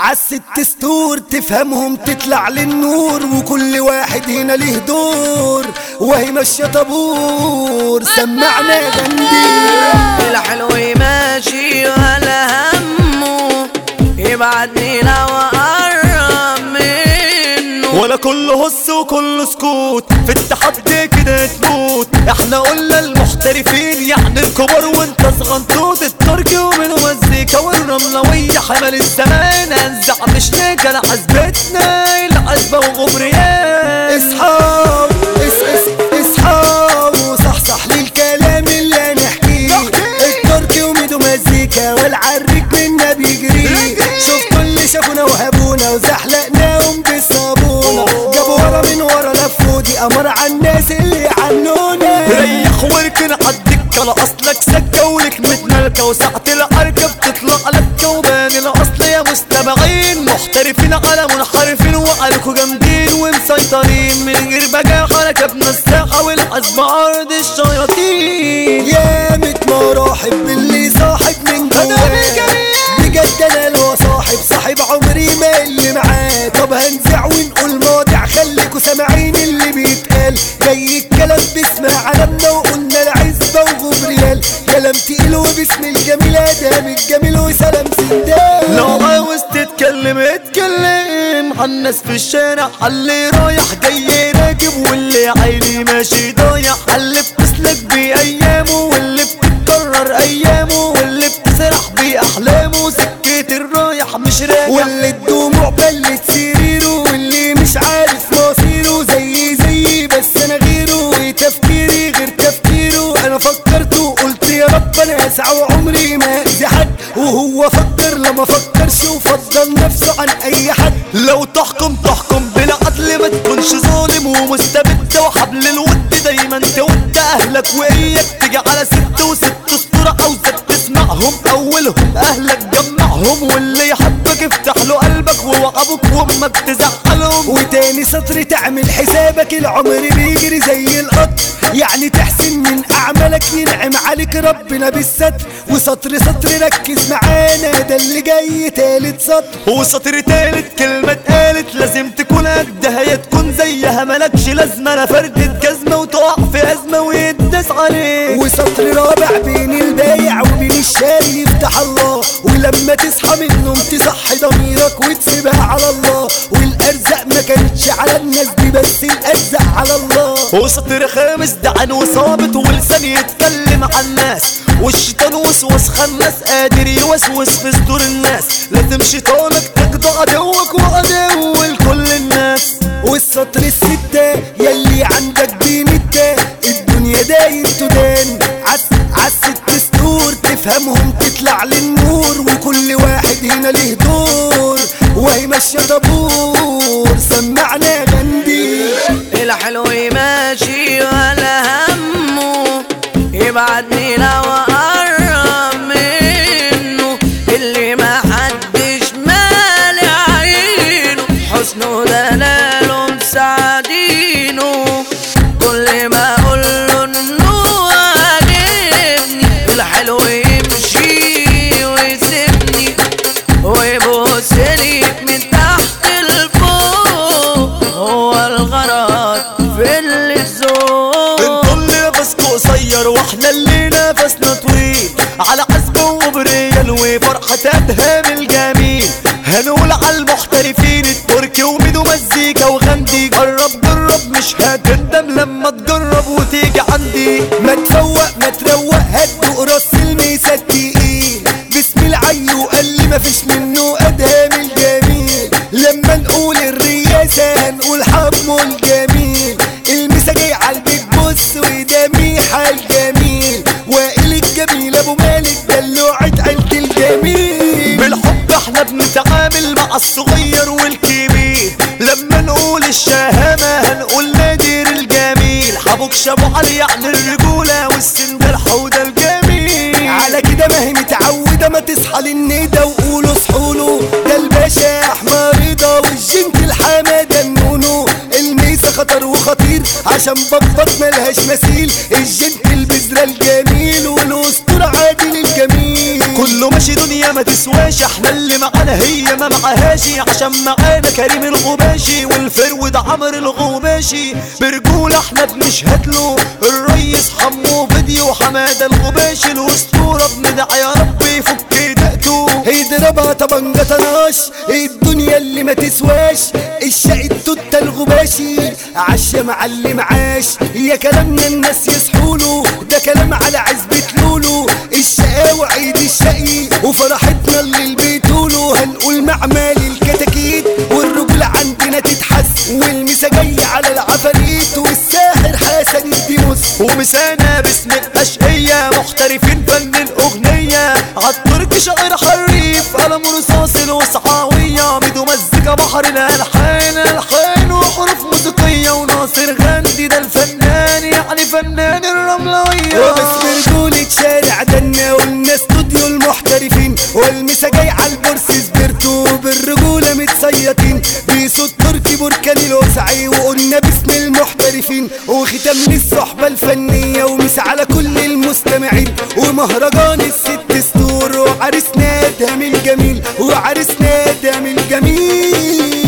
عالست ستور تفهمهم تطلع للنور، وكل واحد هنا ليه دور وهي ماشية طابور. سمعنا جنديل الحلو ماشي ولا همه يبعدني لو اقرب منه، ولا كله هس وكله سكوت في التحدي كده تموت. احنا قلنا المحترفين يعني الكبار وانت صغنطوط، التركي ومنه مزيكا والرملوية حمل الزمان انزع مش نكل عزبتنا العزبة وغبريات. اصحاب اصحى وصحصح لي الكلام اللي نحكيه، التركي وميدو مزيكا والعريك منا بيجري. شوف كل شافونا وهبونا وزحلقناهم بالصابونة، جابوا ورا من ورا لفوا دي قمر عالناس اللي عنونا. ريح واركن عالدكة لأصلك سكة ولك متملكة، وساعة العركة بتطلع لك وبان الأصل يا مستمعين. محترفين على منحرفين وقالكوا جامدين ومسيطرين، من غير بجاح ركبنا الساحة والعزبة عرض الشياطين. يا مت مراحب باللي صاحب من جواه، بجد انا لو صاحب عمري ما اللي معاه. طب هنزع ونقول ماضع خليكوا سامعين اللي بيتقال، جاي الكلام باسم علمنا وقلنا العزبة وغبريال. كلام تقيل وباسم الجميل ادام الجميل وسلام سندال. لو عاوز تتكلم اتكلم عالناس في الشارع، اللي رايح جاي راكب واللي عيني ماشي ضايع، اللي بتسلك بأيامه واللي بتتكرر أيامه واللي بتسرح بأحلامه. سكة الرايح مش راجع واللي الدموع بلت سريره واللي مش عارف مصيره. زي بس انا غيره وتفكيري غير تفكيره. انا فكرت وقلت يا رب انا اسعى وعمري ما اذي حد، وهو فكر لما فكرش وفضل نفسه عن اي حد. لو تحكم بالعدل ما تكونش ظالم ومستبد، وحبل الود دايما تود اهلك واياك تيجي على ست وست اسطورة عاوزك تسمعهم. اولهم اهلك جمعهم، واللي يحبك افتح له قلبك وابوك وامك تزعلهم. وتاني سطر تعمل حسابك العمر بيجري زي القطر، يعني تحسن من اعمالك ينعم عليك ربنا بالستر. وسطر ركز معانا ده اللي جاي تالت سطر. وسطر تالت كلمة اتقالت لازم تكون قدها يا تكون زيها، ملكش لازمة انا فردة جزمة وتقع في ازمة ويداس عليك. وسطر رابع بين البايع وبين الشاري يفتح الله، ولما تصحى من النوم تصحي ضميرك وتسيبها على الله. والارزاق ما كانتش على الناس دي بس الارزاق على الله. وسطر خامس دعن وصابت ولسان يتكلم عن الناس، والشيطان وسوس خناس قادر يوسوس في صدور الناس. لازم شيطانك تقضى عدوك وعدو لكل الناس. والسطر الستة يلي عندك بين الدنيا دايب تدان، عالست ستور تفهمهم تطلع للنور، وكل واحد هنا ليه دور وهي ماشية طابور. سمعنا جنديل الحلو ماشي ولا همه يبعدني لو اقرب منه، اللي ما حدش مالي عينه حسنه دلاله مساعدينه. كل ما اقوله انه عاجبني الحلو يمشي ويسيبني ويبصلي من تحت لفوق، هو الغرض في اللزوم. انتوا اللي نفسكوا قصير واحنا اللي نفسنا طويل، على عزبة وبريال وفرحة ادهام الجميل. هنقول على المحترفين التركي وميدو مزيكا وغندي، جرب مش هتندم لما تجرب وتيجي عندي. ما تروق هدوق راس الميسة التقيل، باسم العي وقال لي مفيش منه ادهام الجميل. لما نقول الرياسة هنقول حمو الجميل، الميسة جاي عالبيت بص وده ميحة الجميل. وائل الجميل ابو مالك دلوعة عيلة الجميل. بالحب احنا بنتعامل مع الصغير والكبير، لما نقول الشهامة هنقول نادر الجميل. حبوك شابو علي يعني الرجولة والسندال حوده الجميل. على كده ما هي متعودة ما تصحى للندى وقولوا صحوله، ده الباشا احمد رضا والجنت الحمادة النونو. الميسة خطر وخطير عشان بطبط ملهاش مثيل، الجنت البذرة الجميل والاسطورة عادل الجميل. كله ماشي دنيا ما ما تسواش، احنا اللي معانا هي ما معهاش، عشان معانا كريم الغباشي والفرود عمرو الغباشي، برجولة احنا بنشهد له الريس حمو فيديو حمادة الغباشي الاسطورة، بندعي يا رب يفك دقته يضربها طبنجة طناش، الدنيا اللي ما تسواش، الشقي التوتة الغباشي عاش يا معلم عاش، يا كلامنا الناس يصحوله ده كلام على عزبة لولو، الشقاوة عيد الشقي وفرحتنا اللي البيتولو، هنقول معمال الكتاكيت والرجل عندنا تتحس، والمسا جاي على العفاريت والساحر حسن الديموس، ومسانا باسم الأشقية محترفين فن الأغنية، عالترك شاعر حريف قلم رصاص الوسعاوية، بدو مزيكا بحر الألحان ألحان وحروف موسيقية، وناصر غندي ده الفنان يعني فنان الرملوية، وبس برجولة شارع دنا قلنا استوديو المحترفين، والمسا جاي عالبورس سبرتو بالرجولة متصيطين، بصوت تركي بركان الوسعي وقلنا باسم المحترفين، وختام للصحبة الفنية ومسا على كل المستمعين، ومهرجان الست ستور وعرسنا دام الجميل وعرسنا دام الجميل.